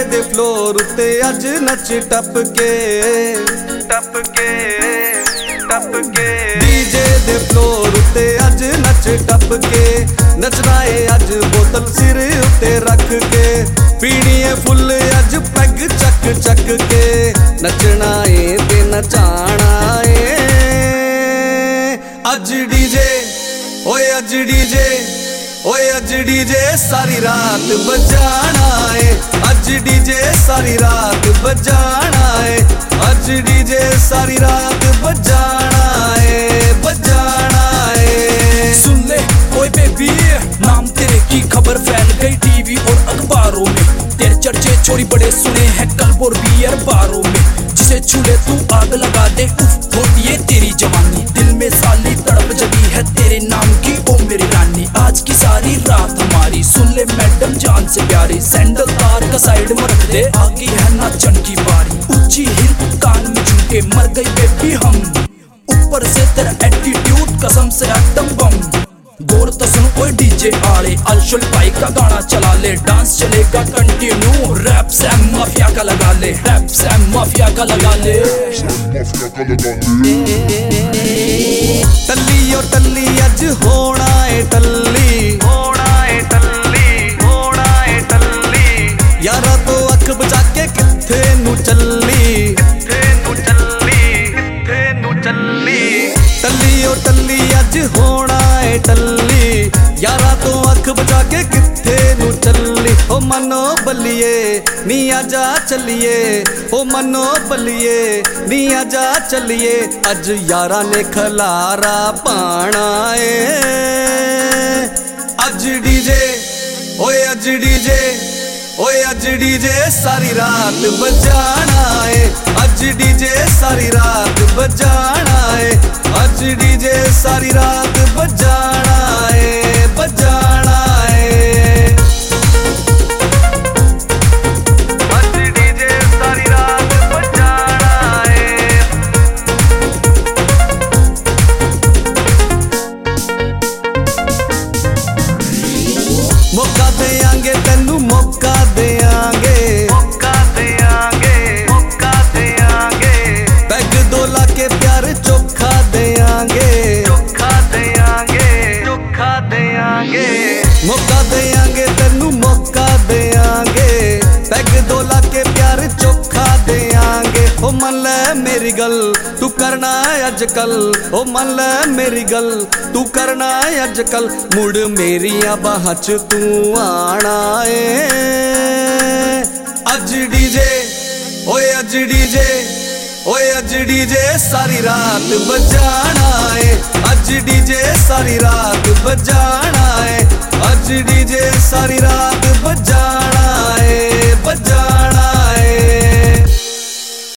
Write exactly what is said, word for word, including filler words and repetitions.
दे floor उत्ते अज नच टप के टप के टप के डीजे दे फ्लोर उत्ते अज नच टप के नचना है अज बोतल सिर उत्ते रख के पीनी है फुल अज पैग चक चक के नचना है ते नचाना है अज डीजे ओए अज डीजे ओए अज डीजे सारी रात बजाना है अज डीजे सारी रात बजाना है अज डीजे सारी रात बजाना है बजाना है। सुन ले ओए बेबी नाम तेरे की खबर फैल गई टीवी और अखबारों में तेरे चर्चे चोरी बड़े सुने हैं क्लब और बियर बारों में जिसे छूले तू आग लगा दे उफ होती है तेरी जवानी दिल में साली तड़प जगी है तेरे नाम की ओ मेरी रानी आज की सारी रात हमारी सुन ले मैडम जान से प्यारी सैंडल तार का साइड में रख दे आगे है नाचन की बारी ऊंची हिल कान में झुके मर गई बेबी हम ऊपर से तेरा एटीट्यूड कसम से एटम बम गौर तो सुन कोई डीजे आड़े अलशुल भाई का गाना चला ले डांस चलेगा कंटिन्यू रैप सैम माफिया का लगा ले रैप सैम माफिया का लगा ले टल्ली ओ टल्ली अज होना है टल्ली होना है टल्ली होना है टल्ली यारा तो अख बचा के किथे नू चल्ली किथे नू चल्ली किथे नू चल्ली टल्ली ओ टल्ली अज होना है टल्ली यारा तो अख बचा के किथे नू चल्ली ओ मनो बलिए नी आजा चलिए ओ मनो बलिए नी आजा चलिए अज यारा ने खलारा पाना है अज डीजे ओए अज डीजे ओए अज डीजे सारी रात बजाना है अज डीजे सारी रात बजाना है अज डीजे सारी रात बजाना है बजाना है अज डीजे सारी रात बजाना है मौका देंगे तेनू मौका देंगे मौका देंगे मौका देंगे पैग दो ला के प्यार चोखा देंगे चोखा देंगे चोखा देंगे मौका देंगे तेनू मौका देंगे पैग दो ला के प्यार चोखा देंगे ओ मन ले मेरी गल तू करना है अजकल ओ मन ले मेरी गल तू करना है अजकल मुड़ मेरिया बाहां च तू आना है अज डीजे ओए अज डीजे ओए अज डीजे सारी रात बजाना है अज डीजे सारी रात बजाना है अज डीजे सारी रात बजाना